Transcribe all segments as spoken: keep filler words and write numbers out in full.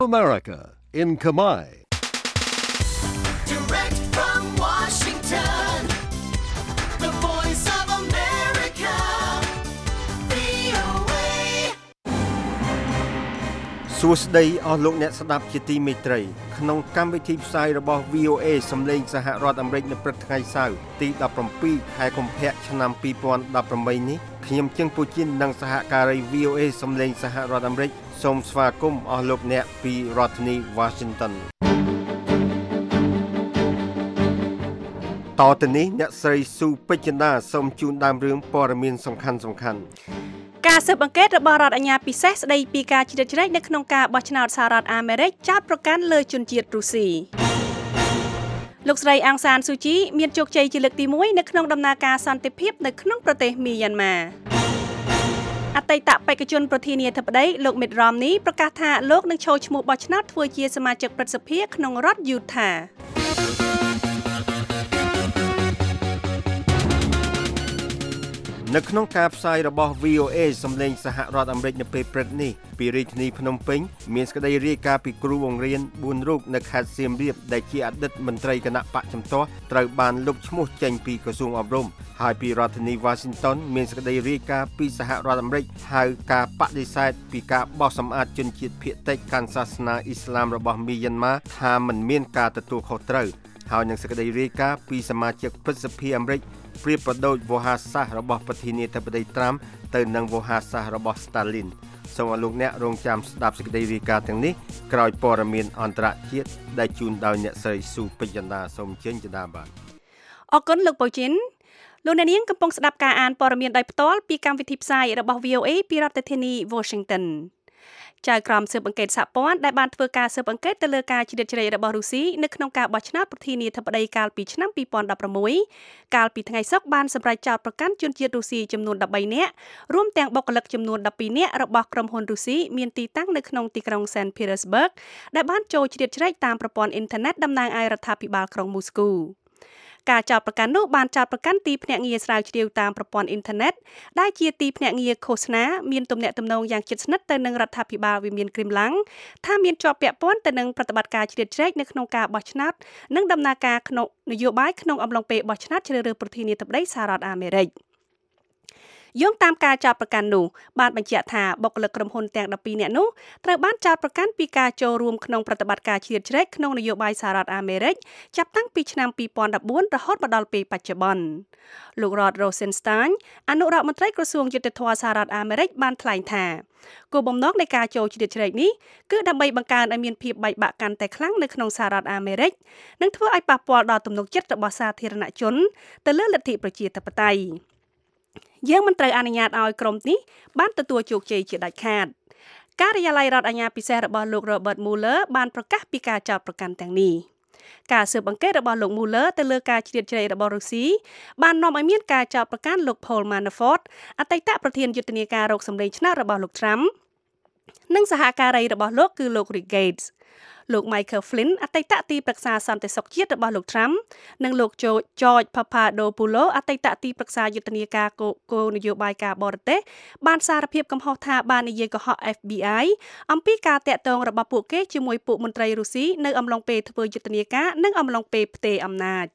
America in Khmer. Direct from Washington, the voice of America, វី អូ เอសួស្តីអស់លោកអ្នកស្ដាប់ជាទីមេត្រីក្នុងកម្មវិធីផ្សាយរបស់ វី អូ เอ សំឡេងសហរដ្ឋអាមេរិកនៅព្រឹកថ្ងៃសៅរ៍ទីដប់ប្រាំពីរខែកុម្ភៈឆ្នាំពីរពាន់ដប់ប្រាំបីនេះខ្ញុំជឹងពូជីននិងសហការី វី អូ เอ សំឡេងសហរដ្ឋអាមេរិកសូមស្វាគមន៍អស់លោកអ្នកពីរដ្ឋធានី Washington តទៅនេះអ្នកស្រីស៊ូពេជ្ជណាសូមជូនដើមរឿងព័ត៌មានសំខាន់សំខាន់ការស៊ើបអង្កេតរបស់រដ្ឋអាជ្ញាពិសេសស្ដីពីការជ្រៀតជ្រែកនៅក្នុងការបោះឆ្នោតសហរដ្ឋអាមេរិកចោទប្រកាន់លើជនជាតិរុស្ស៊ីលោកស្រីអាំងសានស៊ូជីមានជោគជ័យជាលើកទីមួយនៅក្នុងដំណើរការសន្តិភាពនៅក្នុងប្រទេសមីយ៉ាន់ម៉ាអតីតបេក្ខជនប្រធានាធិបតីលោក Mitt Romney ប្រកាសថាលោកនឹងចូលឈ្មោះបោះឆ្នោតធ្វើជាសមាជិកព្រឹទ្ធសភាក្នុងរដ្ឋ Utah នៅក្នុងការផ្សាយរបស់ វី អូ เอ សំឡេងសហរដ្ឋអាមេរិកនៅពេលព្រឹកនេះពីរាជធានីភ្នំពេញមានសេចក្តីរាយការណ៍ពីគ្រូបង្រៀនបួនរូបនៅខេត្តសៀមរាបដែលជាអតីតមន្ត្រីគណៈបកជំទាស់ត្រូវបានលុបឈ្មោះចេញពីក្រសួងអប់រំហើយពីរដ្ឋធានី Washington មានសេចក្តីរាយការណ៍ពីសហរដ្ឋអាមេរិកហៅការបដិសេធពីការបោះសម្អាតជនជាតិភាគតិចកាន់សាសនាអ៊ីស្លាមរបស់មីយ៉ាន់ម៉ាថាមិនមានការទទួលខុសត្រូវហើយនឹងសេចក្តីរាយការណ៍ពីសមាជិកព្រឹទ្ធសភាអាមេរិកប្រៀបប្រដូចវោហារសាស្ត្ររបស់ប្រធានាធិបតីត្រាំទៅនឹងវោហារសាស្ត្ររបស់ Stalin សូមឲ្យលោកអ្នករងចាំស្ដាប់សេចក្តីរាយការណ៍ទាំងនេះក្រោយព័ត៌មានអន្តរជាតិដែលជូនដោយអ្នកស្រីស៊ូពេជ្ជណាសូមអញ្ជើញចា៎បាទអរគុណលោកបូជីនលោកអ្នកនាងកំពុងស្ដាប់ការអានព័ត៌មានដោយផ្ទាល់ពីកម្មវិធីផ្សាយរបស់ វី អូ เอ ពីរដ្ឋធានី Washingtonចៅក្រមស៊ើបអង្កេតសហព័ន្ធដែលបានធ្វើការស៊ើបអង្កេតទៅលើការជ្រៀតជ្រែករបស់រុស្ស៊ីនៅក្នុងការបោះឆ្នោតប្រធានាធិបតីកាលពីឆ្នាំពីរពាន់ដប់ប្រាំមួយកាលពីថ្ងៃសុក្របានសម្រេចចោទប្រកាន់ជនជាតិរុស្ស៊ីចំនួនដប់បីនាក់រួមទាំងបុគ្គលិកចំនួនដប់ពីរនាក់របស់ក្រុមហ៊ុនរុស្ស៊ីមានទីតាំងនៅក្នុងទីក្រុង Saint Petersburg ដែលបានចូលជ្រៀតជ្រែកតាមប្រព័ន្ធអ៊ីនធឺណិតតំណាងឲ្យរដ្ឋាភិបាលក្រុងមូស្គូការចោទប្រកាន់នោះបានចោទប្រកាន់ទីភ្នាក់ងារស្រាវជ្រាវតាមប្រព័ន្ធអ៊ីនធឺណិតដែលជាទីភ្នាក់ងារឃោសនាមានទំនាក់ទំនងយ៉ាងជិតស្និទ្ធទៅនឹងរដ្ឋាភិបាលវិមានគ្រីមឡាំងថាមានជាប់ពាក់ព័ន្ធទៅនឹងប្រតិបត្តិការជ្រៀតជ្រែកនៅក្នុងការបោះឆ្នោតនិងដំណើរការក្នុងនយោបាយក្នុងអំឡុងពេលបោះឆ្នោតជ្រើសរើសប្រធានាធិបតីសហរដ្ឋអាមេរិកយោងតាមការចោទប្រកាន់នោះបានបញ្ជាក់ថាបុគ្គលិកក្រុមហ៊ុនទាំងដប់ពីរនាក់នោះត្រូវបានចោទប្រកាន់ពីការចូលរួមក្នុងប្រតិបត្តិការជ្រៀតជ្រែកក្នុងនយោបាយសហរដ្ឋអាមេរិកចាប់តាំងពីឆ្នាំពីរពាន់ដប់បួនរហូតមកដល់ពេលបច្ចុប្បន្នលោក Rod Rosenstein អនុរដ្ឋមន្ត្រីក្រសួងយុទ្ធភ័ពសហរដ្ឋអាមេរិកបានថ្លែងថាគោលបំណងនៃការចូលជ្រៀតជ្រែកនេះគឺដើម្បីបង្កើនឲ្យមានភាពបែកបាក់កាន់តែខ្លាំងនៅក្នុងសហរដ្ឋអាមេរិកនិងធ្វើឲ្យប៉ះពាល់ដល់ទំនុកចិត្តរបស់សាធារណជនទៅលើលទ្ធិប្រជាធិបតេយ្យយើងមិនត្រូវអនុញ្ញាតឲ្យក្រុមនេះបានទទួលជោគជ័យជាដាច់ខាតការិយាល័យរដ្ឋអាជ្ញាពិសេសរបស់លោក Robert Mueller បានប្រកាសពីការចោទប្រកាន់ទាំងនេះការស៊ើបអង្កេតរបស់លោក Mueller ទៅលើការជ្រៀតជ្រែករបស់រុស្ស៊ីបាននាំឲ្យមានការចោទប្រកាន់លោក Paul Manafort អតីតប្រធានយុទ្ធនាការរកសម្លេងឆ្នោតរបស់លោក Trump និងសហការីរបស់លោកគឺលោក Rick Gatesលោក Michael Flynn អតីតទីប្រឹក្សាសន្តិសុខជាតិរបស់លោក Trump និងលោក George Papadopoulos អតីតទីប្រឹក្សាយុទ្ធនាការគោលនយោបាយការបរទេសបានសារភាពកំហុសថាបាននិយាយកុហក អេហ្វ ប៊ី អាយ អំពីការតាក់ទងរបស់ពួកគេជាមួយពួកមន្ត្រីរុស្ស៊ីនៅអំឡុងពេលធ្វើយុទ្ធនាការនិងអំឡុងពេលផ្ទេរអំណាច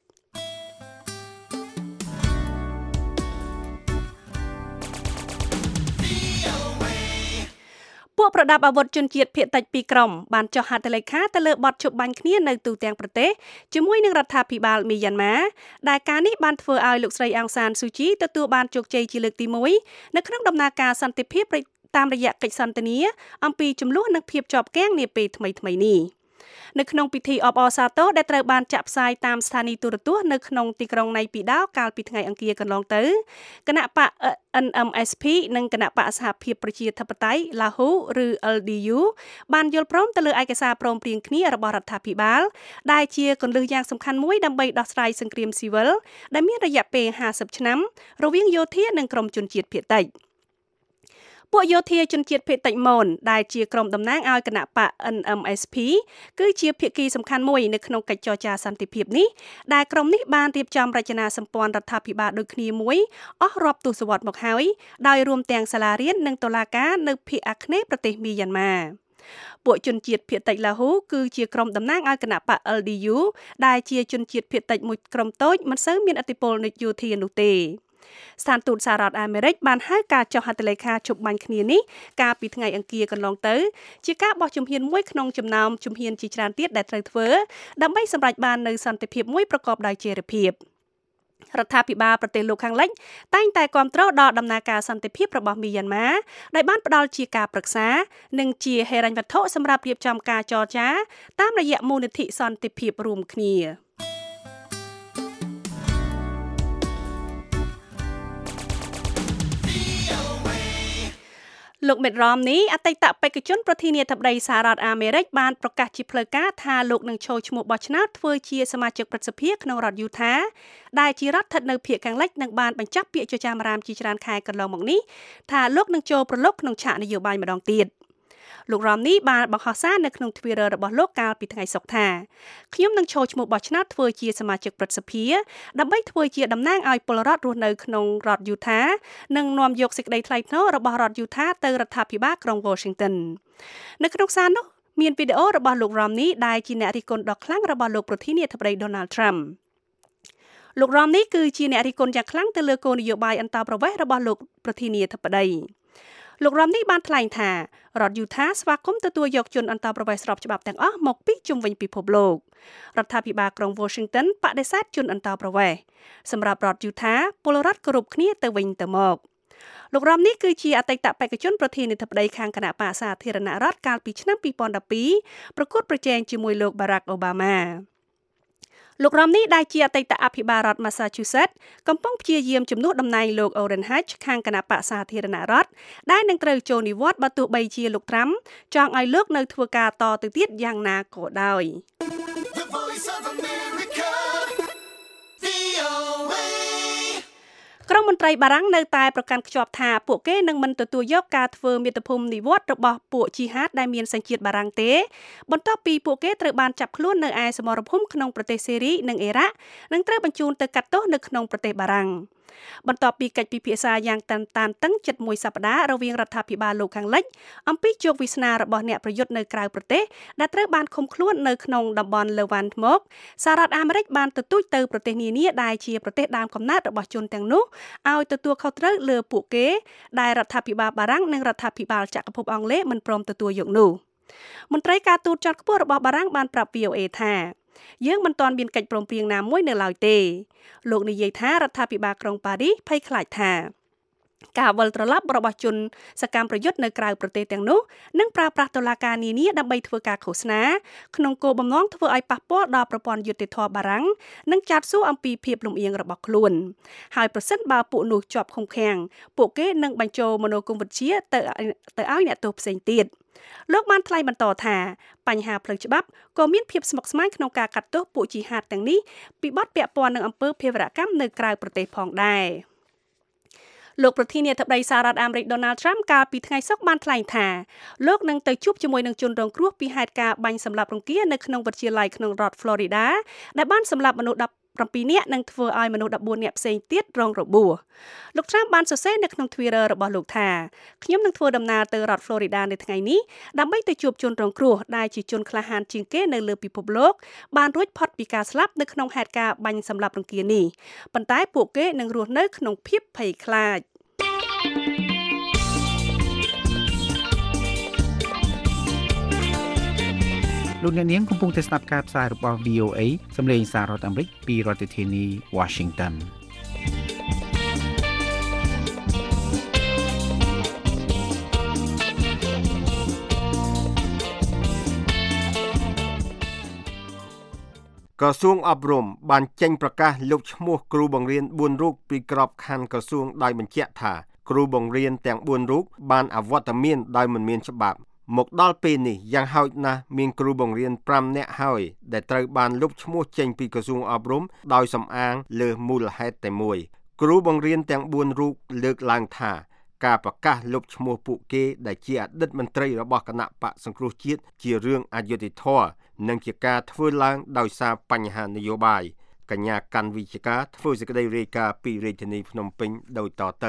ពួកប្រដាប់អាវុធជនជាតិភាគតិចពីរក្រុមបានចុះហត្ថលេខាទៅលើបទជប់បាញ់គ្នានៅទូទាំងប្រទេសជាមួយនឹងរដ្ឋាភិបាលមីយ៉ាន់ម៉ាដែលការនេះបានធ្វើឲ្យលោកស្រីអាំងសានស៊ូជីទទួលបានជោគជ័យជាលើកទីមួយនៅក្នុងដំណើរការសន្តិភាពតាមរយៈកិច្ចសន្ទនាអំពីចំនួននិងភាពជាប់គាំងនាពេលថ្មីៗនេះនៅក្នុងពិធីអបអរសាទរដែលត្រូវបានចាក់ផ្សាយតាមស្ថានីយទូរទស្សន៍នៅក្នុងទីក្រុងណៃពីដោកាលពីថ្ងៃអង្គារកន្លងទៅគណៈបក អិន អឹម អេស ភី និងគណៈបកសហភាពប្រជាធិបតេយ្យ Lahu ឬ អិល ឌី យូ បានយល់ព្រមទៅលើឯកសារព្រមព្រៀងគ្នារបស់រដ្ឋាភិបាលដែលជាគន្លឹះយ៉ាងសំខាន់មួយដើម្បីដោះស្រាយសង្គ្រាមស៊ីវិលដែលមានរយៈពេលហាសិបឆ្នាំរវាងយោធានិងក្រុមជនជាតិភាគតិចពួកយោធាជនជាតិភាគតិចមនដែលជាក្រុមតំណាងឲ្យគណៈបក អិន អឹម អេស ភី គឺជាភាគីសំខាន់មួយនៅក្នុងកិច្ចចរចាសន្តិភាពនេះដែលក្រុមនេះបានរៀបចំរចនាសម្ព័ន្ធរដ្ឋាភិបាលដូចគ្នាមួយអស់រាប់ទសវត្សរ៍មកហើយដោយរួមទាំងសាលារៀននិងតុលាការនៅភាគអាគ្នេយ៍ប្រទេសមីយ៉ាន់ម៉ាពួកជនជាតិភាគតិចឡាហ៊ូគឺជាក្រុមតំណាងឲ្យគណៈបក แอล ดี ยู ដែលជាជនជាតិភាគតិចមួយក្រុមតូចមិនសូវមានឥទ្ធិពលនយោធានោះទេស្ថានទូតសហរដ្ឋអាមេរិកបានហៅការចុះហត្ថលេខាជប់បាញ់គ្នានេះកាលពីថ្ងៃអង្គារកន្លងទៅជាការបោះជំហានមួយក្នុងចំណោមជំហានជាច្រើនទៀតដែលត្រូវធ្វើដើម្បីសម្រេចបាននូវសន្តិភាពមួយប្រកបដោយចីរភាពរដ្ឋាភិបាលប្រទេសលោកខាងលិចតែងតែគាំទ្រដល់ដំណើរការសន្តិភាពរបស់មីយ៉ាន់ម៉ាដោយបានផ្ដល់ជាការប្រឹក្សានិងជាហិរញ្ញវត្ថុសម្រាប់រៀបចំការចរចាតាមរយៈមូលនិធិសន្តិភាពរួមគ្នាលោកមេតរ៉មនេះអតីតបេក្ខជនប្រធានាធិបតីសហរដ្ឋអាមេរិកបានប្រកាសជាផ្លូវការថាលោកនឹងចូលឈ្មោះបោះឆ្នោតធ្វើជាសមាជិកព្រឹទ្ធសភាក្នុងរដ្ឋយូថាដែលជារដ្ឋស្ថិតនៅភាគខាងលិចនិងបានបញ្ចប់ពាក្យចចាមអារាមជាច្រើនខែកន្លងមកនេះថាលោកនឹងចូលប្រឡូកក្នុងឆាកនយោបាយម្ដងទៀតលោករ៉មនេះបានបង្ហោះសារនៅក្នុង Twitter របស់លោកកាលពីថ្ងៃសុក្រថាខ្ញុំនឹងចូលឈ្មោះបោះឆ្នោតធ្វើជាសមាជិកព្រឹទ្ធសភាដើម្បីធ្វើជាតំណាងឲ្យពលរដ្ឋរស់នៅក្នុងរដ្ឋយូថានិងនាំយកសេចក្តីថ្លៃថ្នូររបស់រដ្ឋយូថាទៅរដ្ឋាភិបាលក្រុង Washington នៅក្នុងសារនោះមានវីដេអូរបស់លោករ៉មនេះដែលជាអ្នករិះគន់ដ៏ខ្លាំងរបស់លោកប្រធានាធិបតី Donald Trump លោករ៉មនេះគឺជាអ្នករិះគន់យ៉ាងខ្លាំងទៅលើគោលនយោបាយអន្តរប្រវេសន៍របស់លោកប្រធានាធិបតីលោករ៉មនេះបានថ្លែងថារដ្ឋយូថាស្វាគមន៍ទទួលយកជនអន្តរប្រវេសន៍ស្របច្បាប់ទាំងអស់មកពីជុំវិញពិភពលោករដ្ឋាភិបាលក្រុង Washington បដិសេធជនអន្តរប្រវេសន៍សម្រាប់រដ្ឋយូថាពលរដ្ឋគោរពគ្នាទៅវិញទៅមកលោករ៉មនេះគឺជាអតីតបេក្ខជនប្រធានាធិបតីខាងគណៈបកសាធារណរដ្ឋកាលពីឆ្នាំពីរពាន់ដប់ពីរប្រកួតប្រជែងជាមួយលោក Barack Obamaលោករ៉មនេះដែលជាអតីតអភិបាលរដ្ឋ Massachusetts កំពុងព្យាយាមជំនួសតំណែងលោក Orrin Hatch ខាងគណៈបកសាធារណរដ្ឋដែលនឹងត្រូវចូលនិវត្តន៍បើទោះបីជាលោក Trump ចង់ឲ្យលោកនៅធ្វើការតទៅទៀតយ៉ាងណាក៏ដោយ The Voice of America, វី អូ เอក្រុមមន្ត្រីបារាំងនៅតែប្រកាន់ខ្ជាប់ថាពួកគេនឹងមិនទទួលយកការធ្វើមាតុភូមិនិវត្តន៍របស់ពួកជីហាតដែលមានសញ្ជាតិបារាំងទេបន្ទាប់ពីពួកគេត្រូវបានចាប់ខ្លួននៅឯសមរភូមិក្នុងប្រទេសសេរីនិងអ៊ីរ៉ាក់និងត្រូវបញ្ជូនទៅកាត់ទោសនៅក្នុងប្រទេសបារាំងបន្ទាប់ពីកិច្ចពិភាក្សាយ៉ាងតានតានតឹងជិតមួយសប្តាហ៍រវាងរដ្ឋាភិបាលលោកខាងលិចអំពីជោគវាសនារបស់អ្នកប្រយុទ្ធនៅក្រៅប្រទេសដែលត្រូវបានឃុំខ្លួននៅក្នុងតំបន់លើវ៉ាន់មកសហរដ្ឋអាមេរិកបានទទូចទៅប្រទេសនានាដែលជាប្រទេសដើមកំណើតរបស់ជនទាំងនោះឲ្យទទួលខុសត្រូវលើពួកគេដែលរដ្ឋាភិបាលបារាំងនិងរដ្ឋាភិបាលចក្រភពអង់គ្លេសមិនព្រមទទួលយកនោះមន្ត្រីការទូតជាន់ខ្ពស់របស់បារាំងបានប្រាប់ វី អូ เอ ថាយើងមិនទាន់មានកិច្ចព្រមព្រៀងណាមួយនៅឡើយទេលោកនិយាយថារដ្ឋាភិបាលក្រុងប៉ារីសភ័យខ្លាចថាការវិលត្រឡប់របស់ជនសកម្មប្រយុទ្ធនៅក្រៅប្រទេសទាំងនោះនឹងប្រើប្រាស់តុលាការនានាដើម្បីធ្វើការឃោសនាក្នុងគោលបំណងធ្វើឲ្យប៉ះពាល់ដល់ប្រព័ន្ធយុត្តិធម៌បារាំងនិងចាត់សួរអំពីភាពលំអៀងរបស់ខ្លួនហើយប្រសិនបើពួកនោះជាប់ឃុំឃាំងពួកគេនឹងបញ្ចូលមនោគមវិជ្ជាទៅទៅឲ្យអ្នកទោសផ្សេងទៀតលោកបានថ្លែងបន្តថាបញ្ហាផ្លូវច្បាប់ក៏មានភាពស្មុគស្មាញក្នុងការកាត់ទោសពួកជីហាតទាំងនេះពីបទពាក់ព័ន្ធនឹងអំពើភេរវកម្មនៅក្រៅប្រទេសផងដែរលោកប្រធានាធិបតីសហរដ្ឋអាមេរិក Donald Trump កាលពីថ្ងៃសុក្របានថ្លែងថាលោកនឹងទៅជួបជាមួយនឹងជនរងគ្រោះពីហេតុការណ៍បាញ់សម្លាប់រង្គាលនៅក្នុងវិទ្យាល័យក្នុងរដ្ឋ Florida ដែលបានសម្លាប់មនុស្សដប់ប្រាំពីរនាក់និងធ្វើឲ្យមនុស្សដប់បួននាក់ផ្សេងទៀតរងរបួសលោក Trump បានសរសេរនៅក្នុង Twitter របស់លោកថាខ្ញុំនឹងធ្វើដំណើរទៅរដ្ឋ Florida នៅថ្ងៃនេះដើម្បីទៅជួបជនរងគ្រោះដែលជាជនក្លាហានជាងគេនៅលើពិភពលោកបានរួចផុតពីការស្លាប់នៅក្នុងហេតុការណ៍បាញ់សម្លាប់រង្គាលនេះប៉ុន្តែពួកគេនឹងរស់នៅក្នុងភាពភ័យខ្លាចលោកអ្នកនាងកំពុងតែស្ដាប់ការផ្សាយរបស់ វី អូ เอ សម្លេងសាររដ្ឋអាមេរិកពីរដ្ឋធានី Washington ក្រសួងអប់រំបានចេញប្រកាសលុបឈ្មោះគ្រូបង្រៀនបួនរូបពីក្របខ័ណ្ឌក្រសួងដោយបញ្ជាក់ថាគ្រូបង្រៀនទាំងបួនរូបបានអវត្តមានដោយមិនមានច្បាប់មកដល់ពេលនេះយ៉ាងហោចណាស់មានគ្រូបង្រៀនប្រាំនាក់ហើយដែលត្រូវបានលុបឈ្មោះចេញពីក្រសួងអប់រំដោយសំអាងលើមូលហេតុតែមួយគ្រូបង្រៀនទាំងបួនរូបលើកឡើងថាការប្រកាសលុបឈ្មោះពួកគេដែលជាអតីតមន្ត្រីរបស់គណៈបកសង្គ្រោះជាតិជារឿងអយុត្តិធម៌និងជាការធ្វើឡើងដោយសារបញ្ហានយោបាយកញ្ញាកាន់វិជ្ជការធ្វើសេចក្តីរាយការណ៍ពីរាជធានីភ្នំពេញដោយតទៅ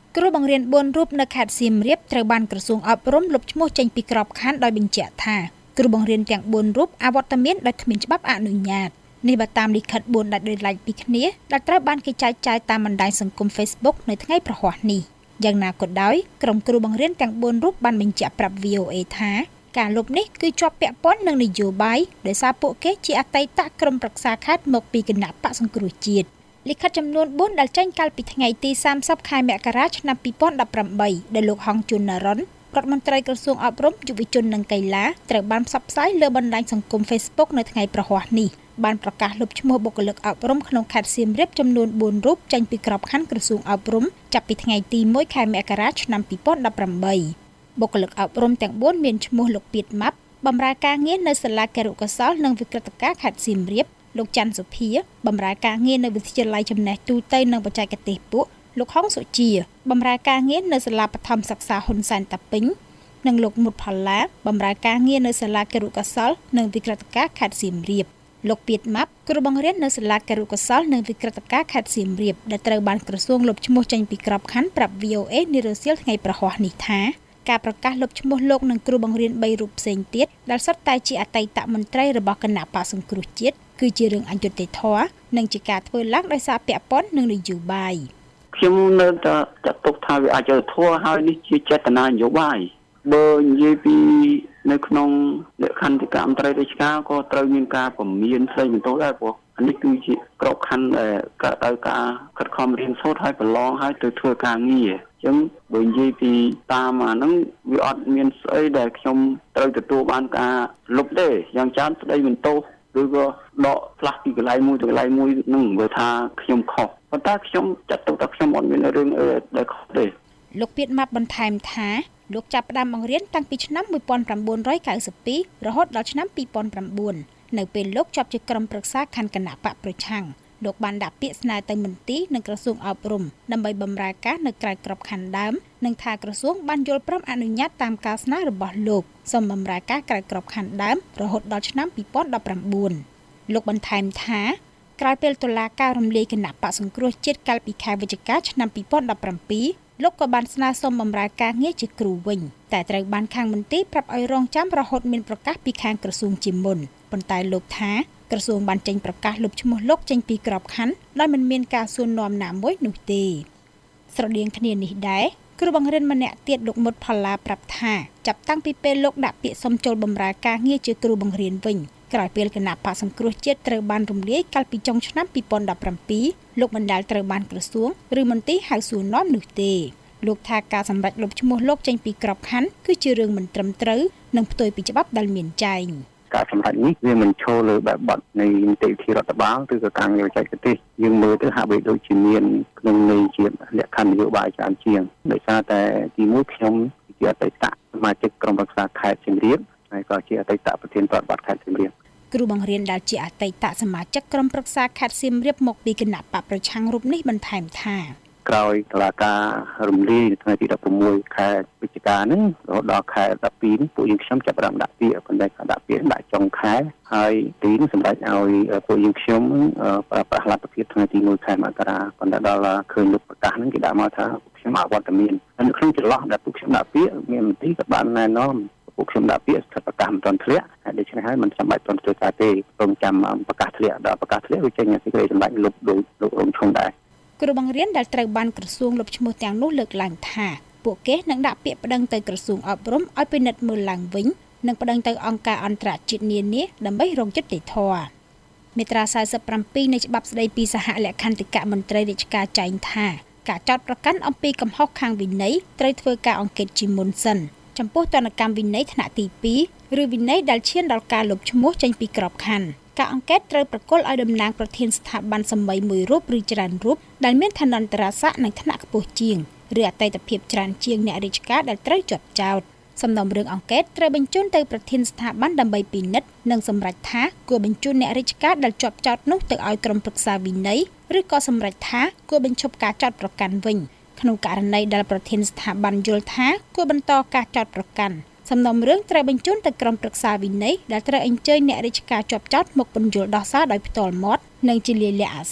គ្រូបង្រៀនបួនរូបនៅខេត្តសៀមរាបត្រូវបានក្រសួងអប់រំលុបឈ្មោះចេញពីក្របខ័ណ្ឌដោយបញ្ជាក់ថាគ្រូបង្រៀនទាំងបួនរូបអវត្តមានដោយគ្មានច្បាប់អនុញ្ញាតនេះបើតាមលិខិតបួនដាច់ដោយឡែកពីគ្នាដែលត្រូវបានគេចែកចាយតាមបណ្ដាញសង្គម Facebook នៅថ្ងៃប្រហ័សនេះយ៉ាងណាក៏ដោយក្រុមគ្រូបង្រៀនទាំងបួនរូបបានបញ្ជាក់ប្រាប់ វី អូ អេ ថាការលុបនេះគឺជាប់ពាក់ព័ន្ធនឹងនយោបាយដោយសារពួកគេជាអតីតក្រុមប្រឹក្សាខេត្តមកពីគណៈបកសង្គ្រោះជាតិលិខិតចំនួនបួនដែលចេញកាលពីថ្ងៃទីសាមសិបខែមករាឆ្នាំពីរពាន់ដប់ប្រាំបីដែលលោកហងជុនណារុនរដ្ឋមន្ត្រីក្រសួងអប់រំយុវជននិងកីឡាត្រូវបានផ្សព្វផ្សាយលើបណ្ដាញសង្គម Facebook នៅថ្ងៃប្រហ័សនេះបានប្រកាសលុបឈ្មោះបុគ្គលិកអប់រំក្នុងខេត្តសៀមរាបចំនួនបួនរូបចេញពីក្របខ័ណ្ឌក្រសួងអប់រំចាប់ពីថ្ងៃទីមួយខែមករាឆ្នាំពីរពាន់ដប់ប្រាំបីបុគ្គលិកអប់រំទាំងបួនមានឈ្មោះលោកពៀតម៉ាប់បម្រើការងារនៅសាលាគរុកោសល្យនិងវិក្រិតការខេត្តសៀមរាបលោកច័ន្ទសុភាបម្រើការងារនៅវិទ្យាល័យចំណេះទូទៅនិងបច្ចេកទេសពួកលោកហុងសុជាបម្រើការងារនៅសាលាបឋមសិក្សាហ៊ុនសែនតាពេញនិងលោកមុតផល្លាបម្រើការងារនៅសាលាគរុកោសល្យនិងវិក្រិតការខេត្តសៀមរាបលោកពៀតម៉ាប់គ្រូបង្រៀននៅសាលាគរុកោសល្យនិងវិក្រិតការខេត្តសៀមរាបដែលត្រូវបានក្រសួងលុបឈ្មោះចេញពីក្របខ័ណ្ឌប្រាប់ វី អូ អេ នារសៀលថ្ងៃប្រហ័សនេះថាការប្រកាសលុបឈ្មោះលោកនិងគ្រូបង្រៀនបីរូបផ្សេងទៀតដែលសុទ្ធតែជាអតីតមន្ត្រីរបស់គណៈបក្សសង្គ្រោះជាតិគឺជារឿងអយុត្តិធម៌និងជាការធ្វើឡើងដោយសារពាក់ព័ន្ធនឹងនយោបាយខ្ញុំនៅតែចាត់ទុកថាវាអយុត្តិធម៌ហើយនេះជាចេតនានយោបាយបើនិយាយពីនៅក្នុងលក្ខន្តិកៈមន្ត្រីរាជការក៏ត្រូវមានការពមៀនផ្សេងបន្ទោដែរព្រោះអានេះគឺជាក្របខ័ណ្ឌដែលកើតដោយការខិតខំរៀនសូត្រហើយប្រឡងហើយទៅធ្វើការងារអញ្ចឹងបើនិយាយពីតាមអាហ្នឹងវាអត់មានស្អីដែលខ្ញុំត្រូវទទួលបានការលុបទេយ៉ាងច្រើនស្ដីបន្ទោសឬក៏ដកផ្លាស់ពីកន្លែងមួយទៅកន្លែងមួយនឹងមើលថាខ្ញុំខុសប៉ុន្តែខ្ញុំចាត់ទុកថាខ្ញុំអត់មានរឿងអីដែលខុសទេលោកពៀតម៉ាប់បន្ថែមថាលោកចាប់ផ្ដើមបង្រៀនតាំងពីឆ្នាំmột nghìn chín trăm chín mươi haiរហូតដល់ឆ្នាំពីរពាន់ប្រាំបួននៅពេលលោកជាប់ជាក្រុមប្រឹក្សាខណ្ឌគណៈបកប្រឆាំងលោកបានដាក់ពាក្យស្នើទៅមន្ទីរនិងក្រសួងអប់រំដើម្បីបម្រើការនៅក្រៅក្របខ័ណ្ឌដើមនិងថាក្រសួងបានយល់ព្រមអនុញ្ញាតតាមការស្នើរបស់លោកសូមបម្រើការក្រៅក្របខ័ណ្ឌដើមរហូតដល់ឆ្នាំពីរពាន់ដប់ប្រាំបួនលោកបន្ថែមថាក្រោយពេលតុលាការរំលាយគណៈបកសង្គ្រោះជាតិកាលពីខែវិច្ឆិកាឆ្នាំពីរពាន់ដប់ប្រាំពីរលោកក៏បានស្នើសុំបម្រើការងារជាគ្រូវិញតែត្រូវបានខាងមន្ទីរប្រាប់ឲ្យរងចាំរហូតមានប្រកាសពីខាងក្រសួងជាមុនប៉ុន្តែលោកថាក្រសួងបានចេញប្រកាសលុបឈ្មោះលោកចេញពីក្របខ័ណ្ឌដោយមិនមានការសួរនាំណាមួយនោះទេស្រដៀងគ្នានេះដែរគ្រូបង្រៀនម្នាក់ទៀតលោកមុតផល្លាប្រាប់ថាចាប់តាំងពីពេលលោកដាក់ពាក្យសុំចូលបម្រើការងារជាគ្រូបង្រៀនវិញក្រោយពេលគណៈបកសង្គ្រោះជាតិត្រូវបានរំលាយកាលពីចុងឆ្នាំពីរពាន់ដប់ប្រាំពីរលោកមិនដែលត្រូវបានក្រសួងឬមន្ទីរហៅសួរនាំនោះទេលោកថាការសម្រេចលុបឈ្មោះលោកចេញពីក្របខ័ណ្ឌគឺជារឿងមិនត្រឹមត្រូវនិងផ្ទុយពីច្បាប់ដែលមានចែងការសម្រេចនេះវាមិនឈរលើបែបបទនៃនីតិវិធីរដ្ឋបាលឬក៏ការងារបច្ចេកទេសយើងមើលទៅហាក់បីដូចជាមានក្នុងន័យជាលក្ខខណ្ឌនយោបាយច្រើនជាងដោយសារតែទីមួយខ្ញុំជាអតីតសមាជិកក្រុមប្រឹក្សាខេត្តសៀមរាបហើយក៏ជាអតីតប្រធានប្រតិបត្តិខេត្តសៀមរាបគ្រូបង្រៀនដែលជាអតីតសមាជិកក្រុមប្រឹក្សាខេត្តសៀមរាបមកពីគណៈបកប្រឆាំងរូបនេះបន្ថែមថាក្រោយតុលាការរំលាយថ្ងៃទីដប់ប្រាំមួយខែវិច្ឆិកាហ្នឹងរហូតដល់ខែដប់ពីរនេះពួកយើងខ្ញុំចាប់ផ្ដើមដាក់ពាក្យប៉ុន្តែក៏ដាក់ពាក្យដាក់ចុងខែហើយទីនេះសម្រាប់ឲ្យពួកយើងខ្ញុំប្រើប្រាស់លទ្ធភាពថ្ងៃទីមួយខែមករាប៉ុន្តែដល់ឃើញលោកប្រកាសហ្នឹងគេដាក់មកថាពួកខ្ញុំអវត្តមានហើយនៅក្នុងចន្លោះដែលពួកខ្ញុំដាក់ពាក្យមានមន្ទីរក៏បានណែនាំពួកខ្ញុំដាក់ពាក្យស្ថិតប្រកាសមិនទាន់ធ្លាក់ហើយដូច្នេះហើយមិនចាំបាច់ទាន់ធ្វើការទេព្រមចាំប្រកាសធ្លាក់ដល់ប្រកាសធ្លាក់វាចេញសេចក្តីសម្រេចលុបដោយលោករងឈុំដែរគ្រូបង្រៀនដែលត្រូវបានក្រសួងលុបឈ្មោះទាំងនោះលើកឡើងថាពួកគេនឹងដាក់ពាក្យប្តឹងទៅក្រសួងអប់រំឲ្យពិនិត្យមើលឡើងវិញនិងប្តឹងទៅអង្គការអន្តរជាតិនានាដើម្បីរកយុត្តិធម៌មាត្រាសែប្រាំពីរនៃច្បាប់ស្តីពីសហលក្ខន្តិកៈមន្ត្រីរាជការចែងថាការចោទប្រកាន់អំពីកំហុសខាងវិន័យត្រូវធ្វើការអង្កេតជាមុនសិនចំពោះទណ្ឌកម្មវិន័យថ្នាក់ទីពីរឬវិន័យដែលឈានដល់ការលុបឈ្មោះចេញពីក្របខ័ណ្ឌការអង្កេតត្រូវប្រគល់ឲ្យតំណាងប្រធានស្ថាប័នសមីមួយរូបឬច្រើនរូបដែលមានឋានន្តរស័ក្តិនិងឋានៈខ្ពស់ជាងឬអតីតភាពច្រើនជាងអ្នករាជការដែលត្រូវជាប់ចោទសំណុំរឿងអង្កេតត្រូវបញ្ជូនទៅប្រធានស្ថាប័នដើម្បីពិនិត្យនិងសម្រេចថាគួរបញ្ជូនអ្នករាជការដែលជាប់ចោទនោះទៅឲ្យក្រុមប្រឹក្សាវិន័យឬក៏សម្រេចថាគួរបញ្ឈប់ការចោទប្រកាន់វិញក្នុងករណីដែលប្រធានស្ថាប័នយល់ថាគួរបន្តការចោទប្រកាន់សំណុំរឿងត្រូវបញ្ជូនទៅក្រុមប្រឹក្សាវិន័យដែលត្រូវអញ្ជើញអ្នករាជការជាប់ចោទមកពន្យល់ដោះសារដោយផ្ទាល់មាត់និងជាលាយលក្ខណ៍អក្សរ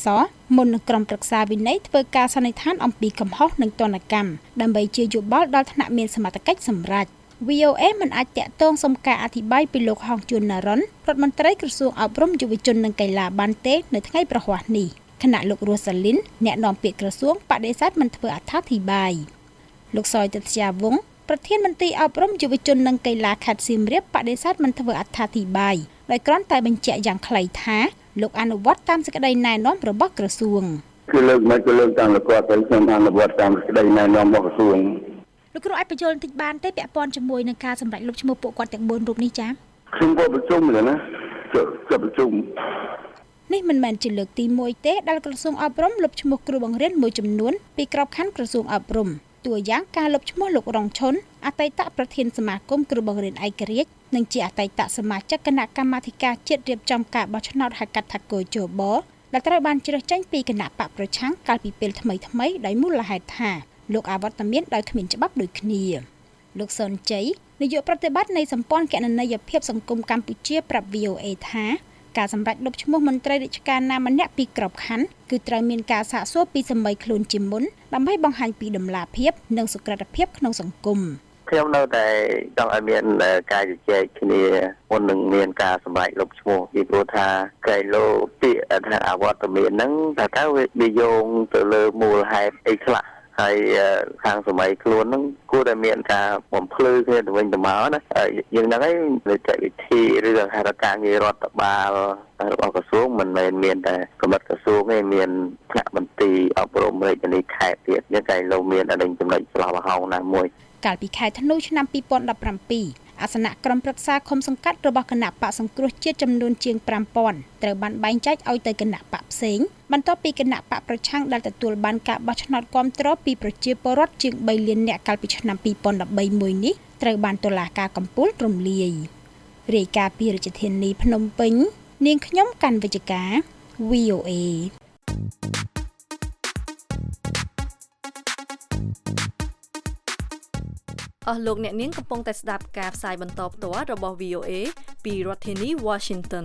មុននឹងក្រុមប្រឹក្សាវិន័យធ្វើការសន្និដ្ឋានអំពីកំហុសនិងទណ្ឌកម្មដើម្បីជាយោបល់ដល់ថ្នាក់មានសមត្ថកិច្ចសម្រេច វី អូ เอ មិនអាចតាក់ទងសុំការអធិប្បាយពីលោកហងជួនណារុនរដ្ឋមន្ត្រីក្រសួងអប់រំយុវជននិងកីឡាបានទេនៅថ្ងៃប្រហ័សនេះខណៈលោករស់សាលីនអ្នកនាំពាក្យក្រសួងបដិសេធមិនធ្វើអត្ថាធិប្បាយលោកសយទិត្យាវង្សប្រធានមន្ត្រីអប់រំយុវជននិងកីឡាខេត្តសៀមរាបបដិសេធមិនធ្វើអត្ថាធិប្បាយដោយគ្រាន់តែបញ្ជាក់យ៉ាងខ្លីថាលោកអនុវត្តតាមសេចក្តីណែនាំរបស់ក្រសួងគឺលើកមកគឺលើកតាមគាត់ទៅខ្ញុំអនុវត្តតាមសេចក្តីណែនាំរបស់ក្រសួងលោកគ្រូអាចបញ្យល់បន្តិចបានទេពាក់ព័ន្ធជាមួយនឹងការសម្រេចលុបឈ្មោះពួកគាត់ទាំងបួនរូបនេះចា៎ខ្ញុំក៏ប្រជុំដែរណាជិះប្រជុំនេះមិនមែនជាលើកទីមួយទេដែលក្រសួងអប់រំលុបឈ្មោះគ្រូបង្រៀនមួយចំនួនពីក្របខ័ណ្ឌក្រសួងអប់រំតួយ៉ាងការលុបឈ្មោះលោករងឈុនអតីតប្រធានសមាគមគ្រូបង្រៀនឯករាជ្យនិងជាអតីតសមាជិកគណៈកម្មាធិការជាតិរៀបចំការបោះឆ្នោតហៅកាត់ថាកោជបដែលត្រូវបានជ្រើសចេញពីគណៈបកប្រឆាំងកាលពីពេលថ្មីថ្មីដោយមូលហេតុថាលោកអវត្តមានដោយគ្មានច្បាប់ដូចគ្នាលោកសុនជ័យនាយកប្រតិបត្តិនៃសម្ព័ន្ធគណនេយ្យភាពសង្គមកម្ពុជាប្រាប់ វី អូ เอ ថាការសម្រេចលុបឈ្មោះមន្ត្រីរាជការណាម្នាក់ពីក្របខ័ណ្ឌគឺត្រូវមានការសាកសួរពីសម័យខ្លួនជាមុនដើម្បីបង្ហាញពីដំណាភាពនិងសុក្រិតភាពក្នុងសង្គមខ្ញុំនៅតែចង់ឲ្យមានការជជែកគ្នាមុននឹងមានការសម្រេចលុបឈ្មោះពីព្រោះថាកែលោពាក្យថាអវត្តមានហ្នឹងតើតើវាយោងទៅលើមូលហេតុអីខ្លះហើយខាងសម័យខ្លួនហ្នឹងគួរតែមានការបំភ្លឺគ្នាទៅវិញទៅមកណាយើងហ្នឹងឯងនីតិវិធីឬហេតុការងាររដ្ឋបាលរបស់ក្រសួងមិនមែនមានតែកម្រិតក្រសួងទេមានថ្នាក់មន្ត្រីអប់រំរាជធានីខេត្តទៀតយើងតែលោកមានអរិញចំណុចឆ្លោះប្រហោងណាមួយកាលពីខែធ្នូឆ្នាំពីរពាន់ដប់ប្រាំពីរអាសនៈក្រុមប្រឹក្សាឃុំសង្កាត់របស់គណៈបកសង្គ្រោះជាតិចំនួនជាងប្រាំពាន់ត្រូវបានបែងចែកឲ្យទៅគណៈបកផ្សេងបន្ទាប់ពីគណៈបកប្រឆាំងដែលទទួលបានការបោះឆ្នោតគាំទ្រពីប្រជាពលរដ្ឋជាងបីលាននាក់កាលពីឆ្នាំពីរពាន់ដប់បីមួយនេះត្រូវបានតុលាការកំពូលរំលាយរាយការណ៍ពីរាជធានីភ្នំពេញនាងខ្ញុំកាន់វិជ្ជការ វី អូ เอអស់លោកអ្នកនាងកំពុងតែស្ដាប់ការផ្សាយបន្តផ្ទាល់របស់ វី អូ เอ ពីរដ្ឋធានី Washington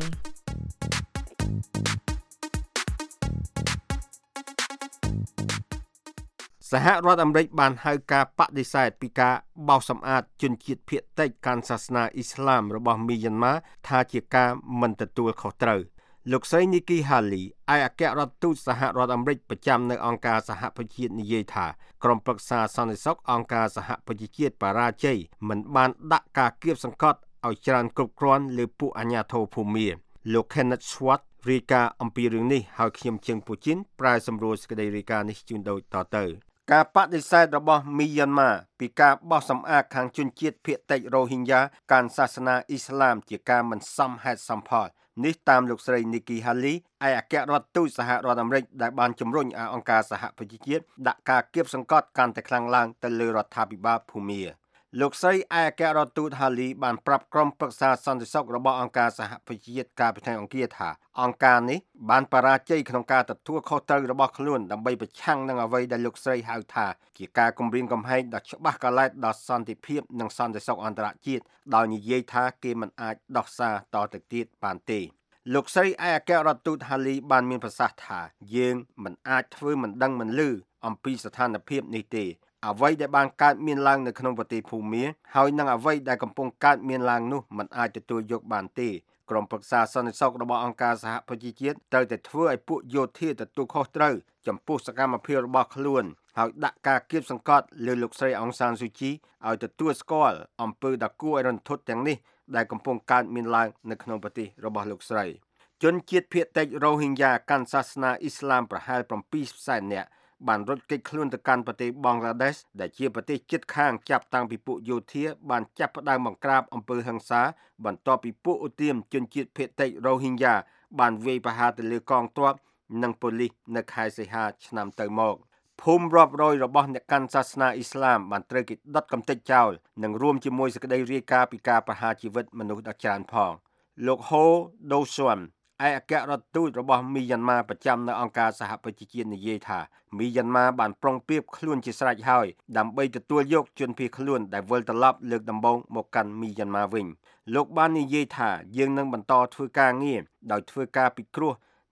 សហរដ្ឋអាមេរិកបានហៅការបដិសេធពីការបោសសម្អាតជនជាតិភាគតិចកាន់សាសនាអ៊ីស្លាមរបស់មីយ៉ាន់ម៉ាថាជាការមិនទទួលខុសត្រូវលោកស្រី Nikki Haley ឯកអគ្គរដ្ឋទូតសហរដ្ឋអាមេរិកប្រចាំនៅអង្គការសហប្រជាជាតិនិយាយថាក្រុមប្រឹក្សាសន្តិសុខអង្គការសហប្រជាជាតិបរាជ័យមិនបានដាក់ការគៀបសង្កត់ឲ្យច្រើនគ្រប់គ្រាន់លើពួកអាជ្ញាធរភូមាលោក Kenneth Schwartz រាយការណ៍អំពីរឿងនេះហើយខ្ញុំជើងពូជីនប្រើសម្រួលសេចក្តីរាយការណ៍នេះជូនដូចតទៅការបដិសេធរបស់មីយ៉ាន់ម៉ាពីការបោះសម្អាតខាងជនជាតិភាគតិចរ៉ូហីញ៉ាកាន់សាសនាអ៊ីស្លាមជាការមិនសមហេតុសមផលនេះតាមលោកស្រី Nikki Haley ឯកអគ្គរដ្ឋទូតសហរដ្ឋអាមេរិកដែលបានជំរុញឲ្យអង្គការសហប្រជាជាតិដាក់ការគៀបសង្កត់កាន់តែខ្លាំងឡើងទៅលើរដ្ឋាភិបាលភូមាលោកស្រីឯកអគ្គរដ្ឋទូត Haley បានប្រាប់ក្រុមប្រឹក្សាសន្តិសុខរបស់អង្គការសហប្រជាជាតិកាលពីថ្ងៃអង្គារថាអង្គការនេះបានបរាជ័យក្នុងការទទួលខុសត្រូវរបស់ខ្លួនដើម្បីប្រឆាំងនឹងអ្វីដែលលោកស្រីហៅថាជាការគំរាមកំហែងដ៏ច្បាស់កាឡែតដល់សន្តិភាពនិងសន្តិសុខអន្តរជាតិដោយនិយាយថាគេមិនអាចដោះសារតទៅទៀតបានទេលោកស្រីឯកអគ្គរដ្ឋទូត Haley បានមានប្រសាសន៍ថាយើងមិនអាចធ្វើមិនដឹងមិនឮអំពីស្ថានភាពនេះទេអ្វីដែលបានកើតមានឡើងនៅក្នុងប្រទេសភូមាហើយនឹងអ្វីដែលកំពុងកើតមានឡើងនោះមិនអាចទទួលយកបានទេក្រុមប្រឹក្សាសន្តិសុខរបស់អង្គការសហប្រជាជាតិត្រូវតែធ្វើឲ្យពួកយោធាទទួលខុសត្រូវចំពោះសកម្មភាពរបស់ខ្លួនហើយដាក់ការគៀបសង្កត់លើលោកស្រីអង្សានស៊ូជីឲ្យទទួលស្គាល់អំពើដ៏គួរឲ្យរន្ធត់ទាំងនេះដែលកំពុងកើតមានឡើងនៅក្នុងប្រទេសរបស់លោកស្រីជនជាតិភាគតិចរ៉ូហីញ៉ាកាន់សាសនាអ៊ីស្លាមប្រហែលប្រាំពីរសែននាក់បានរត់គេចខ្លួនទៅកាន់ប្រទេសបង់ក្លាដេសដែលជាប្រទេសជិតខាងចាប់តាំងពីពួកយោធាបានចាប់ផ្ដើមបង្ក្រាបអំពើហិង្សាបន្ទាប់ពីពួកឧទាមជនជាតិភាគតិចរ៉ូហីញ៉ាបានវាយប្រហារទៅលើកងទ័ពនិងប៉ូលីសនៅខែសីហាឆ្នាំទៅមកភូមិរាប់រយរបស់អ្នកកាន់សាសនាអ៊ីស្លាមបានត្រូវគេដុតកំទេចចោលនិងរួមជាមួយសេចក្តីរាយការណ៍ពីការប្រហារជីវិតមនុស្សដ៏ច្រើនផងលោកហូដូស៊ាន់ឯកអគ្គរដ្ឋទូតរបស់មីយ៉ាន់ម៉ាប្រចាំនៅអង្គការសហប្រជាជាតិនិយាយថាមីយ៉ាន់ម៉ាបានប្រុងប្រៀបខ្លួនជាស្រេចហើយដើម្បីទទួលយកជនភៀសខ្លួនដែលវិលត្រឡប់លើកដំបូងមកកាន់មីយ៉ាន់ម៉ាវិញលោកបាននិយាយថាយើងនឹងបន្តធ្វើការងារដោយធ្វើការពិគ្រោះ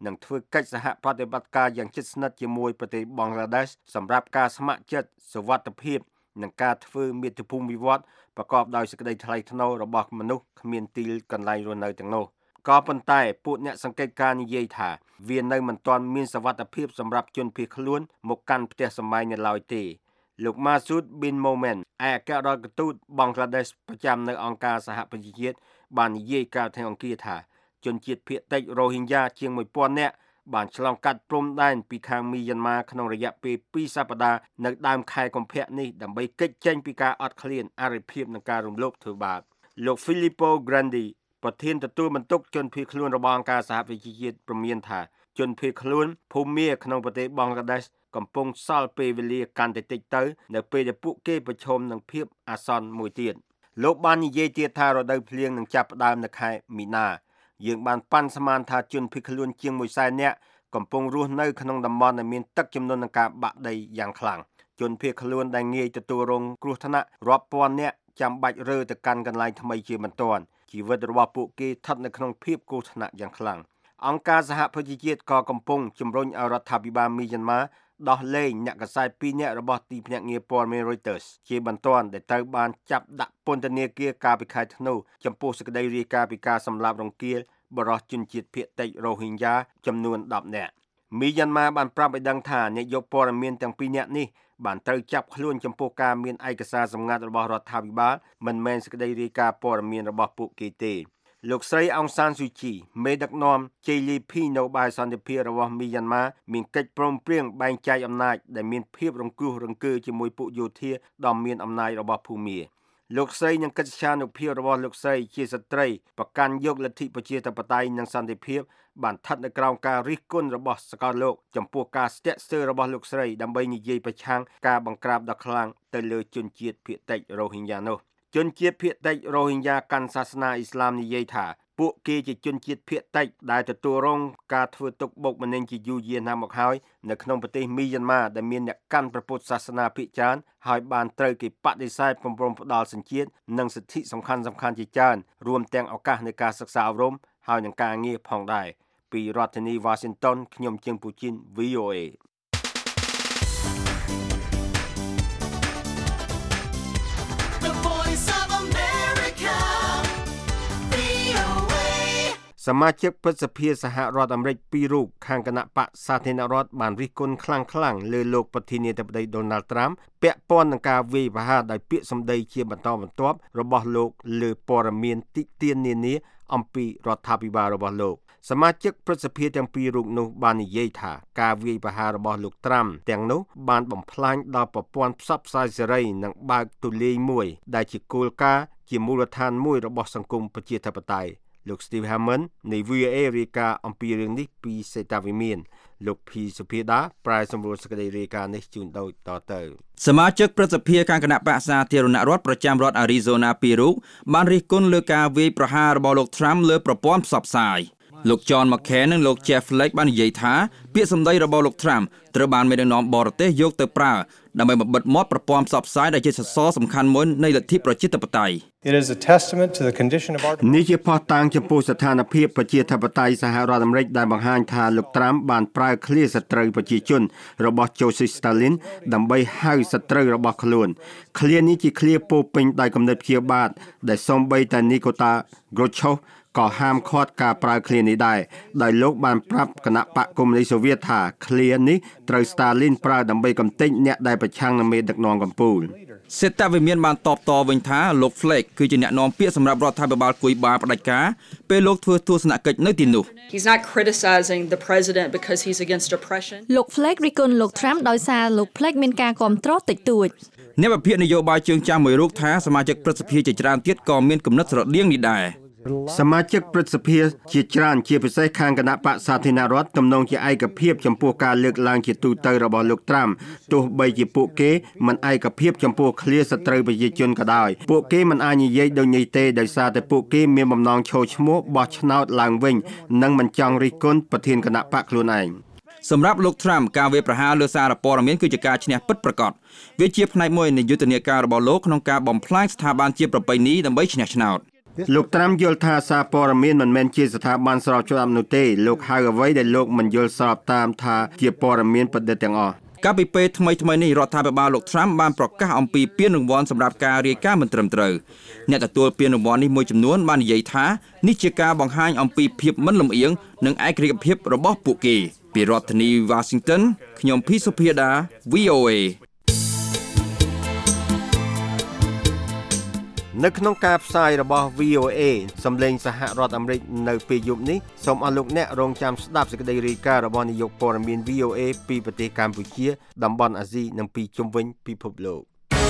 នឹងធ្វើកិច្ចសហប្រតិបត្តិការយ៉ាងជិតស្និទ្ធជាមួយប្រទេសបង់ក្លាដេសសម្រាប់ការស្ម័គ្រចិត្តសុវត្ថិភាពនិងការធ្វើមាតុភូមិវិវត្តប្រកបដោយសេចក្តីថ្លៃថ្នូររបស់មនុស្សគ្មានទីលកន្លែងរស់នៅទាំងនោះក៏ប៉ុន្តែពួកអ្នកសង្កេតការណ៍និយាយថាវានៅមិនទាន់មានសុវត្ថិភាពសម្រាប់ជនភៀសខ្លួនមកកាន់ផ្ទះសម្បែងនៅឡើយទេលោក Masood bin Momen ឯកអគ្គរដ្ឋទូតបង់ក្លាដេសប្រចាំនៅអង្គការសហប្រជាជាតិបាននិយាយកាលថ្ងៃអង្គារថាជនជាតិភាគតិចរ៉ូហីញ៉ាជាង one thousand នាក់បានឆ្លងកាត់ព្រំដែនពីខាងមីយ៉ាន់ម៉ាក្នុងរយៈពេលtwoសប្តាហ៍នៅដើមខែកុម្ភៈនេះដើម្បីគេចចេញពីការអត់ឃ្លានអរិភាពនិងការរំលោភធ្វើបាបលោក Filippo Grandi ប្រធានទទួលបន្ទុកជនភៀសខ្លួនរបស់អង្គការសហប្រជាជាតិព្រមានថាជនភៀសខ្លួនភូមាក្នុងប្រទេសបង់ក្លាដេសកំពុងសល់ពេលវេលាកាន់តែតិចទៅនៅពេលដែលពួកគេប្រឈមនឹងភាពអាសន្នមួយទៀតលោកបាននិយាយទៀតថារដូវភ្លៀងនឹងចាប់ផ្ដើមនៅខែមីនាយើងបានប៉ាន់ស្មានថាជនភៀសខ្លួនជាងoneសែននាក់កំពុងរស់នៅក្នុងតំបន់ដែលមានទឹកជំនន់និងការបាក់ដីយ៉ាងខ្លាំងជនភៀសខ្លួនដែលងាយទទួលរងគ្រោះថ្នាក់រាប់ពាន់នាក់ចាំបាច់រើទៅកាន់កន្លែងថ្មីជាបន្ទាន់ជីវិតរបស់ពួកគេស្ថិតនៅក្នុងភាពគ្រោះថ្នាក់យ៉ាងខ្លាំងអង្គការសហប្រជាជាតិក៏កំពុងជំរុញឲ្យរដ្ឋាភិបាលមីយ៉ាន់ម៉ាដោះលែងអ្នកកាសែតtwoនាក់របស់ទីភ្នាក់ងារព័ត៌មាន Reuters ជាបន្ទាន់ដែលត្រូវបានចាប់ដាក់ពន្ធនាគារកាលពីខែធ្នូចំពោះសេចក្តីរាយការណ៍ពីការសម្លាប់រង្គាលបរិសុទ្ធជនជាតិភាគតិចរ៉ូហីញ៉ាចំនួនtenនាក់មីយ៉ាន់ម៉ាបានប្រាប់ឲ្យដឹងថាអ្នកយកព័ត៌មានទាំងtwoនាក់នេះបានត្រូវចាប់ខ្លួនចំពោះការមានឯកសារសម្ងាត់របស់រដ្ឋាភិបាលមិនមែនសេចក្តីរាយការណ៍ព័ត៌មានរបស់ពួកគេទេលោកស្រីអុងសានស៊ូជីមេដឹកនាំ J L P នៅបាយសន្តិភាពរបស់មីយ៉ាន់ម៉ាមានកិច្ចព្រមព្រៀងបែងចែកអំណាចដែលមានភាពរង្គោះរង្គើជាមួយពួកយោធាដ៏មានអំណាចរបស់ភូមាលោកស្រីនិងកិច្ចការអនុភាពរបស់លោកស្រីជាស្ត្រីប្រកាន់យកលទ្ធិប្រជាធិបតេយ្យនិងសន្តិភាពបានស្ថិតនៅក្រោមការរិះគន់របស់សកលលោកចំពោះការស្ទាក់ស្ទើររបស់លោកស្រីដើម្បីនិយាយប្រឆាំងការបង្ក្រាបដ៏ខ្លាំងទៅលើជនជាតិភាគតិចរ៉ូហីញ៉ានោះជនជាតិភាគតិចរ៉ូហីញ៉ាកាន់សាសនាអ៊ីស្លាមនិយាយថាពួកគេជាជនជាតិភាគតិចដែលទទួលរងការធ្វើទុកបុកម្នេញជាយូរយារណាស់មកហើយនៅក្នុងប្រទេសមីយ៉ាន់ម៉ាដែលមានអ្នកកាន់ព្រះពុទ្ធសាសនាភាគច្រើនហើយបានត្រូវគេបដិសេធបំរុងផ្ដាល់សញ្ជាតិនិងសិទ្ធិសំខាន់ៗជាច្រើនរួមទាំងឱកាសនៃការសិក្សាអប់រំហើយនិងការងារផងដែរពីរដ្ឋធានី Washington ខ្ញុំជើងពូជីន V O Aសមាជិកព្រឹទ្ធសភាសហរដ្ឋអាមេរិកពីររូបខាងគណៈបកសាធារណរដ្ឋបានរិះគន់ខ្លាំងៗលើលោកប្រធានាធិបតី Donald Trump ពាក់ព័ន្ធនឹងការវាយប្រហារដោយពាក្យសម្ដីជាបន្តបន្ទាប់របស់លោកលើព័ត៌មានតិទៀននានាអំពីរដ្ឋាភិបាលរបស់លោកសមាជិកព្រឹទ្ធសភាទាំងពីររូបនោះបាននិយាយថាការវាយប្រហាររបស់លោក Trump ទាំងនោះបានបំផ្លាញដល់ប្រព័ន្ធផ្សព្វផ្សាយសេរីនិងបើកទូលាយមួយដែលជាគោលការណ៍ជាមូលដ្ឋានមួយរបស់សង្គមប្រជាធិបតេយ្យលោក Steve Harmon នៃ V O A រាយការណ៍អំពីរឿងនេះពីសេតាវិមានលោក P សុភាដាប្រែសម្រួលសេចក្តីរាយការណ៍នេះជូនដូចតទៅសមាជិកព្រឹទ្ធសភាខាងគណៈបក្សសាធារណរដ្ឋប្រចាំរដ្ឋ Arizona ពីររូបបានរិះគន់លើការវាយប្រហាររបស់លោក Trump លើប្រព័ន្ធផ្សព្វផ្សាយលោក John McCain និងលោក Jeff Flake បាននិយាយថាពាក្យសម្ដីរបស់លោក Trump ត្រូវបានមេដឹកនាំបរទេសយកទៅប្រើដើម្បីបំបិទមាត់ប្រព័ន្ធផ្សព្វផ្សាយដែលជាសសរសំខាន់មួយនៃលទ្ធិប្រជាធិបតេយ្យ It is a testament to the condition of our នេះជាភស្តុតាងចំពោះស្ថានភាពប្រជាធិបតេយ្យសហរដ្ឋអាមេរិកដែលបង្ហាញថាលោក Trump បានប្រើឃ្លាសត្រូវប្រជាជនរបស់ Joseph Stalin ដើម្បីហៅសត្រូវរបស់ខ្លួនឃ្លានេះជាឃ្លាពោពេញដោយគំនិតព្យាបាទដែលសូម្បីតែ Nikita Khrushchev ក៏ហាមឃាត់ការប្រើឃ្លានេះដែរដោយលោកបានប្រាប់គណៈបកកុម្មុយនីសសូវៀតថាឃ្លានេះត្រូវ Stalin ប្រើដើម្បីកំទេចអ្នកដែលប្រឆាំងនឹងមេដឹកនាំកំពូលសេតាវិមានបានតបតវិញថាលោក Flake គឺជាអ្នកនាំពាក្យសម្រាប់រដ្ឋាភិបាលគួយបាផ្ដាច់ការពេលលោកធ្វើទស្សនកិច្ចនៅទីនោះ He's not criticizing the president because he's against oppression លោក Flake រិះគន់លោក Trump ដោយសារលោក Flake មានការគាំទ្រតិចតួចអ្នកវិភាគនយោបាយជើងចាស់មួយរូបថាសមាជិកព្រឹទ្ធសភាជាច្រើនទៀតក៏មានគំនិតស្រដៀងនេះដែរសមាជិកព្រឹទ្ធសភាជាច្រើនជាពិសេសខាងគណៈបកសាធារណរដ្ឋទំនងជាឯកភាពចំពោះការលើកឡើងជាទូទៅរបស់លោក Trump ទោះបីជាពួកគេមិនឯកភាពចំពោះឃ្លាសត្រូវប្រជាជនក៏ដោយពួកគេមិនអាចនិយាយដូចនេះទេដោយសារតែពួកគេមានបំណងឈរឈ្មោះបោះឆ្នោតឡើងវិញនិងមិនចង់រិះគន់ប្រធានគណៈបកខ្លួនឯងសម្រាប់លោក Trump ការវាយប្រហារលើសារព័ត៌មានគឺជាការឈ្នះពិតប្រាកដវាជាផ្នែកមួយនៃយុទ្ធនាការរបស់លោកក្នុងការបំផ្លាញស្ថាប័នជាប្រពៃណីដើម្បីឈ្នះឆ្នោតលោកត្រាំយល់ថាសារព័ត៌មានមិនមែនជាស្ថាប័នស្របច្បាប់នោះទេលោកហៅអ្វីដែលលោកមិនយល់ស្របតាមថាជាព័ត៌មានប្រឌិតទាំងអស់កាលពីពេលថ្មីថ្មីនេះរដ្ឋាភិបាលលោក Trump បានប្រកាសអំពីពានរង្វាន់សម្រាប់ការរាយការណ៍មិនត្រឹមត្រូវអ្នកទទួលពានរង្វាន់នេះមួយចំនួនបាននិយាយថានេះជាការបង្ហាញអំពីភាពមិនលំអៀងនិងឯករាជ្យភាពរបស់ពួកគេពីរដ្ឋធានី Washington ខ្ញុំភីសុភាដា V O A នៅក្នុងការផ្សាយរបស់ V O A សំឡេងសហរដ្ឋអាមេរិកនៅពេលយប់នេះសូមអស់លោកអ្នករងចាំស្ដាប់សេចក្តីរាយការណ៍របស់នាយកព័ត៌មាន V O A ពីប្រទេសកម្ពុជាតំបន់អាស៊ីនិងពីជុំវិញពិភពលោក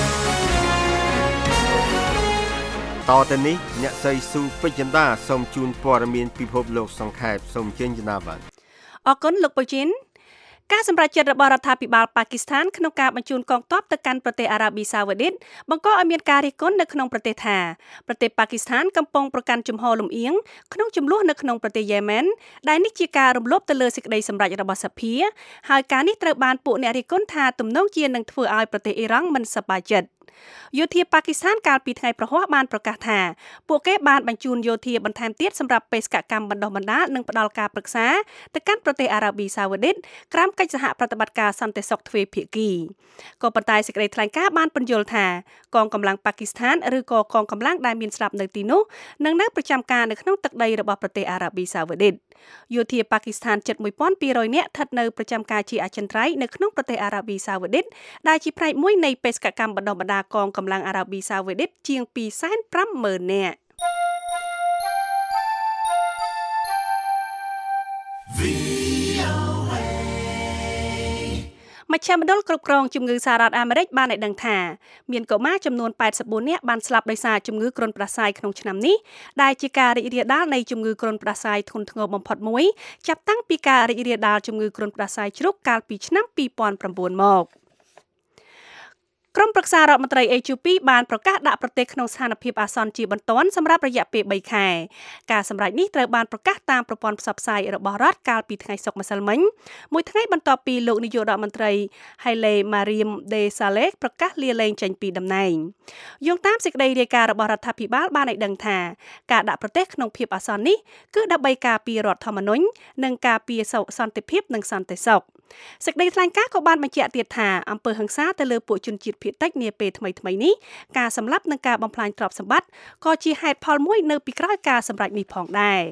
តទៅនេះអ្នកស្រីស៊ូពេជ្រចិន្តាសូមជូនព័ត៌មានពិភពលោកសង្ខេបសូមជើញចិន្តាបាទអរគុណលោកបុជីនការសម្រេចចិត្តរបស់រដ្ឋាភិបាលប៉ាគីស្ថានក្នុងការបញ្ជូនកងទ័ពទៅកាន់ប្រទេសអារ៉ាប៊ីសាអូឌីតបង្កឲ្យមានការរិះគន់នៅក្នុងប្រទេសថាប្រទេសប៉ាគីស្ថានកំពុងប្រកាន់ជំហរលំអៀងក្នុងចំនួននៅក្នុងប្រទេសយេម៉ែនដែលនេះជាការរំលោភទៅលើសេចក្តីសម្រេចរបស់សភាហើយការនេះត្រូវបានពួកអ្នករិះគន់ថាទំនងជានឹងធ្វើឲ្យប្រទេសអ៊ីរ៉ង់មិនសប្បាយចិត្តយោធាប៉ាគីស្ថានកាលពីថ្ងៃប្រហ័សបានប្រកាសថាពួកគេបានបញ្ជូនយោធាបន្ថែមទៀតសម្រាប់បេសកកម្មបណ្ដុះបណ្ដាលនិងផ្ដល់ការប្រឹក្សាទៅកាន់ប្រទេសអារ៉ាប៊ីសាអូឌីតក្រោមកិច្ចសហប្រតិបត្តិការសន្តិសុខទ្វេភាគីក៏ប៉ុន្តែសេចក្តីថ្លែងការណ៍បានពន្យល់ថាកងកម្លាំងប៉ាគីស្ថានឬក៏កងកម្លាំងដែលមានស្រាប់នៅទីនោះនឹងនៅប្រចាំការនៅក្នុងទឹកដីរបស់ប្រទេសអារ៉ាប៊ីសាអូឌីតយោធាប៉ាគីស្ថានជិតមួយពាន់ពីររយនាក់ស្ថិតនៅប្រចាំការជាអចិន្ត្រៃយ៍នៅក្នុងប្រទេសអារ៉ាប៊ីសាអូឌីតដែលជាផ្នែកមួយនៃបេសកកម្មបណ្ដុះបណ្ដាលកងកម្លាំងអារ៉ាប៊ីសាអូឌីតជាង ពីរសែនប្រាំម៉ឺន នាក់មជ្ឈមណ្ឌលគ្រប់គ្រងជំងឺសហរដ្ឋអាមេរិកបានឲ្យដឹងថាមានកុមារចំនួនแปดสิบสี่នាក់បានស្លាប់ដោយសារជំងឺគ្រុនផ្ដាសាយក្នុងឆ្នាំនេះដែលជាការរីករាលដាលនៃជំងឺគ្រុនផ្ដាសាយធ្ងន់ធ្ងរបំផុតមួយចាប់តាំងពីការរីករាលដាលជំងឺគ្រុនផ្ដាសាយជ្រូកកាលពីឆ្នាំពីរពាន់ប្រាំបួនមកក្រុមប្រឹក្សារដ្ឋមន្ត្រី A Q P បានប្រកាសដាក់ប្រទេសក្នុងស្ថានភាពអាសន្នជាបន្ទាន់សម្រាប់រយៈពេលបីខែការសម្រេចនេះត្រូវបានប្រកាសតាមប្រព័ន្ធផ្សព្វផ្សាយរបស់រដ្ឋកាលពីថ្ងៃសុក្រម្សិលមិញមួយថ្ងៃបន្ទាប់ពីលោកនាយករដ្ឋមន្ត្រី Haile Mariam Desalegn ប្រកាសលាលែងចេញពីតំណែងយោងតាមសេចក្តីរាយការណ៍របស់រដ្ឋាភិបាលបានឲ្យដឹងថាការដាក់ប្រទេសក្នុងភាពអាសន្ននេះគឺដើម្បីការពាររដ្ឋធម្មនុញ្ញនិងការពារសន្តិភាពនិងសន្តិសុខសេចក្តីថ្លែងការណ៍ក៏បានបញ្ជាក់ទៀតថាអំពើហិង្សាទៅលើពួកជនជាតិភាគតិចនាពេលថ្មីៗនេះការសម្លាប់និងការបំផ្លាញទ្រព្យសម្បត្តិក៏ជាហេតុផលមួយនៅពីក្រោយការសម្រេចនេះផងដែរ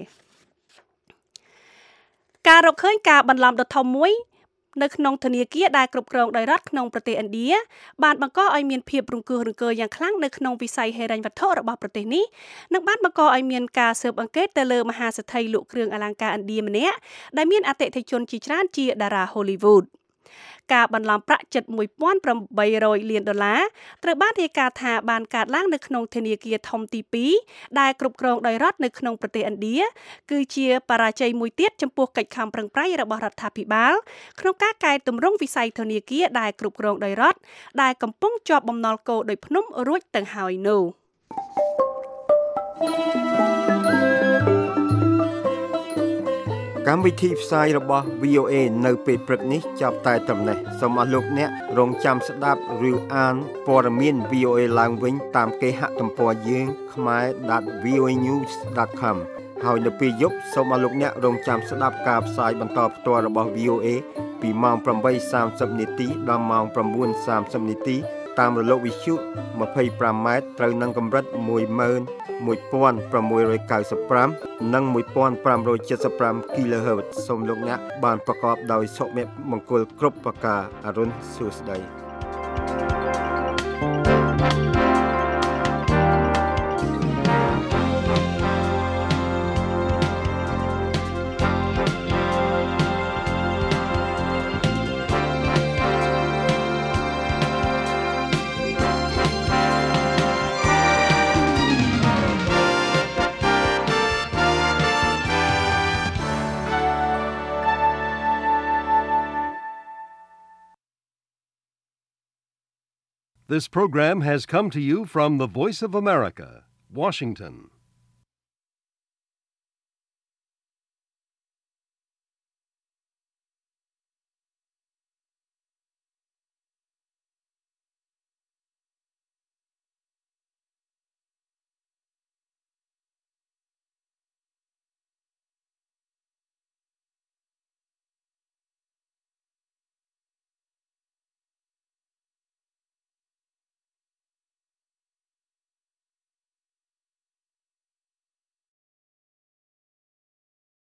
ការរកឃើញការបន្លំដ៏ធំមួយនៅក្នុងធនាគារដែលគ្រប់គ្រងដោយរដ្ឋក្នុងប្រទេសឥណ្ឌាបានបង្កឲ្យមានភាពរង្គោះរង្គើយ៉ាងខ្លាំងនៅក្នុងវិស័យហិរញ្ញវត្ថុរបស់ប្រទេសនេះនិងបានបង្កឲ្យមានការស៊ើបអង្កេតទៅលើមហាសេដ្ឋីលក់គ្រឿងអលង្ការឥណ្ឌាម្នាក់ដែលមានអតិថិជនជាច្រើនជាតារា Hollywoodការបន្លំប្រាក់ជិតមួយពាន់ប្រាំបីរយលានដុល្លារត្រូវបានរាយការណ៍ថាបានកើតឡើងនៅក្នុងធនាគារធំទីពីរដែលគ្រប់គ្រងដោយរដ្ឋនៅក្នុងប្រទេសឥណ្ឌាគឺជាបរាជ័យមួយទៀតចំពោះកិច្ចខំប្រឹងប្រែងរបស់រដ្ឋាភិបាលក្នុងការកែតម្រង់វិស័យធនាគារដែលគ្រប់គ្រងដោយរដ្ឋដែលកំពុងជាប់បំណុលគោដោយភ្នំរួចទាំងហើយនោះកម្មវិធីផ្សាយរបស់ V O A នៅពេលព្រឹកនេះចាប់តែត្រឹមនេះសូមអស់លោកអ្នករងចាំស្ដាប់ឬអានព័ត៌មាន V O A ឡើងវិញតាមគេហទំព័រយើង khmae dot v o a news dot com ហើយនៅពេលយប់សូមអស់លោកអ្នករងចាំស្ដាប់ការផ្សាយបន្តផ្ទាល់របស់ V O A ពីម៉ោងប្រាំបីសាមសិបនាទីដល់ម៉ោងប្រាំបួនសាមសិបនាទីតាមរលកវិទ្យុម្ភៃប្រាំម៉ែត្រត្រូវនឹងកម្រិតមួយម៉ឺនមួយពាន់ប្រាំមួយរយកៅសិបប្រាំនិងមួយពាន់ប្រាំរយ칠십ប្រាំ kHz សូមលោកអ្នកបានប្រកបដោយសុភមង្គលគ្រប់ប្រការអរុនសួស្តី This program has come to you from the Voice of America, Washington.